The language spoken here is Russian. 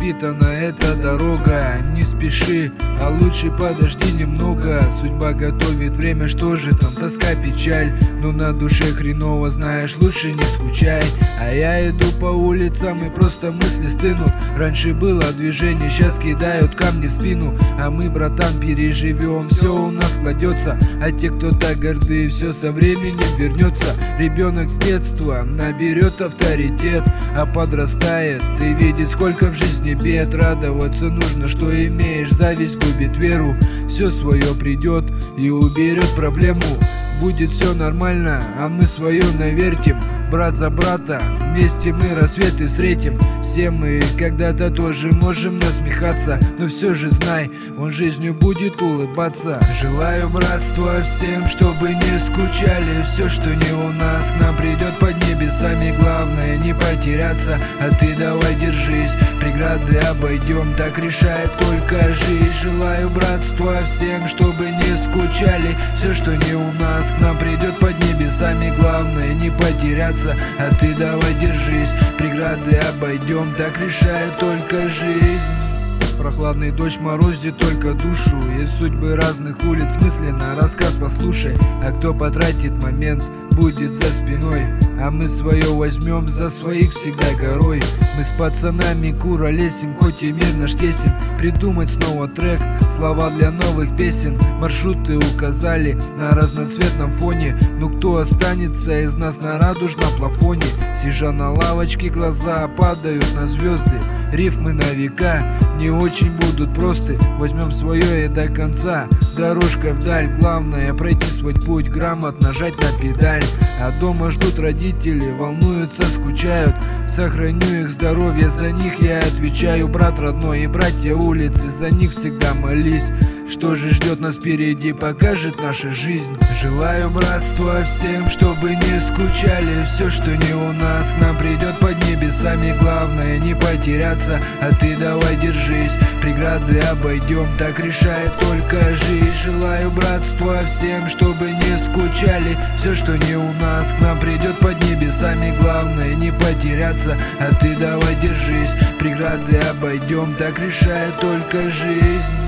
испытана эта дорога. Не спеши, а лучше подожди немного. Судьба готовит время, что же там, тоска, печаль. Но на душе хреново, знаешь, лучше не скучай. А я иду по улицам и просто мысли стынут. Раньше было движение, сейчас кидают камни в спину. А мы, братан, переживем, все у нас кладется. А те, кто так горды, все со временем вернется. Ребенок с детства наберет авторитет, а подрастает и видит, сколько в жизни бед. Радоваться нужно, что имеешь, зависть губит веру. Все свое придет и уберет проблему. Будет все нормально, а мы свое навертим. Брат за брата, вместе мы рассветы встретим. Все мы когда-то тоже можем насмехаться, но все же знай, он жизнью будет улыбаться. Желаю братства всем, чтобы не скучали. Все, что не у нас, к нам придет под небесами. Главное не потеряться, а ты давай держись. Преграды обойдем, так решает только жизнь. Желаю братства всем, чтобы не скучали. Все, что не у нас, к нам придет под небесами. Главное не потеряться, а ты давай держись. Преграды обойдем, так решает только жизнь. Прохладный дождь морозит только душу. Есть судьбы разных улиц, мысленно рассказ послушай. А кто потратит момент, будет за спиной. А мы свое возьмем, за своих всегда горой. Мы с пацанами куролесим, хоть и мир наш тесен. Придумать снова трек, слова для новых песен. Маршруты указали на разноцветном фоне. Но кто останется из нас на радужном плафоне? Сижа на лавочке, глаза падают на звезды. Рифмы на века не очень будут просты. Возьмем свое и до конца. Дорожка вдаль, главное пройти свой путь, грамотно жать на педаль. А дома ждут родители, волнуются, скучают. Сохраню их здоровье, за них я отвечаю. Брат родной и братья улицы, за них всегда молись. Что же ждет нас впереди, покажет наша жизнь. Желаю братства всем, чтобы не скучали. Все, что не у нас, к нам придет под небесами. Главное не потеряться, а ты давай держись. Преграды обойдем, так решает только жизнь. Желаю братства всем, чтобы не скучали. Все, что не у нас, к нам придет под небесами. Главное не потеряться, а ты давай держись. Преграды обойдем, так решает только жизнь.